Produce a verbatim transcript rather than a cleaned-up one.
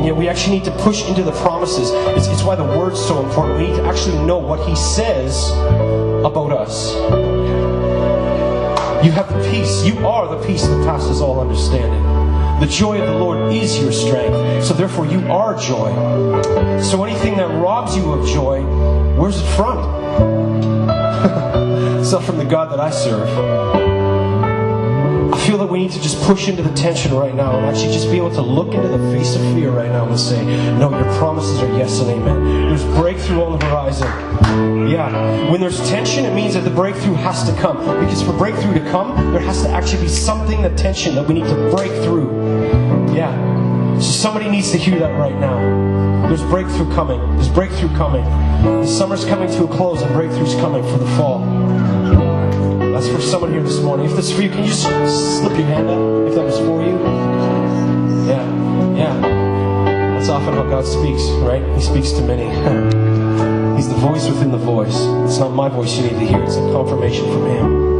And yet we actually need to push into the promises. It's, it's why the Word's so important. We need to actually know what He says about us. You have the peace. You are the peace that passes all understanding. The joy of the Lord is your strength. So therefore you are joy. So anything that robs you of joy, where's it from? It's not from the God that I serve. I feel that we need to just push into the tension right now and actually just be able to look into the face of fear right now and say, no, your promises are yes and amen. There's breakthrough on the horizon. Yeah. When there's tension, it means that the breakthrough has to come. Because for breakthrough to come, there has to actually be something, the tension that we need to break through. Yeah. So somebody needs to hear that right now. There's breakthrough coming. There's breakthrough coming. The summer's coming to a close and breakthrough's coming for the fall. That's for someone here this morning. If this is for you, can you just slip your hand up if that was for you? Yeah, yeah. That's often how God speaks, right? He speaks to many. He's the voice within the voice. It's not my voice you need to hear. It's a confirmation from Him.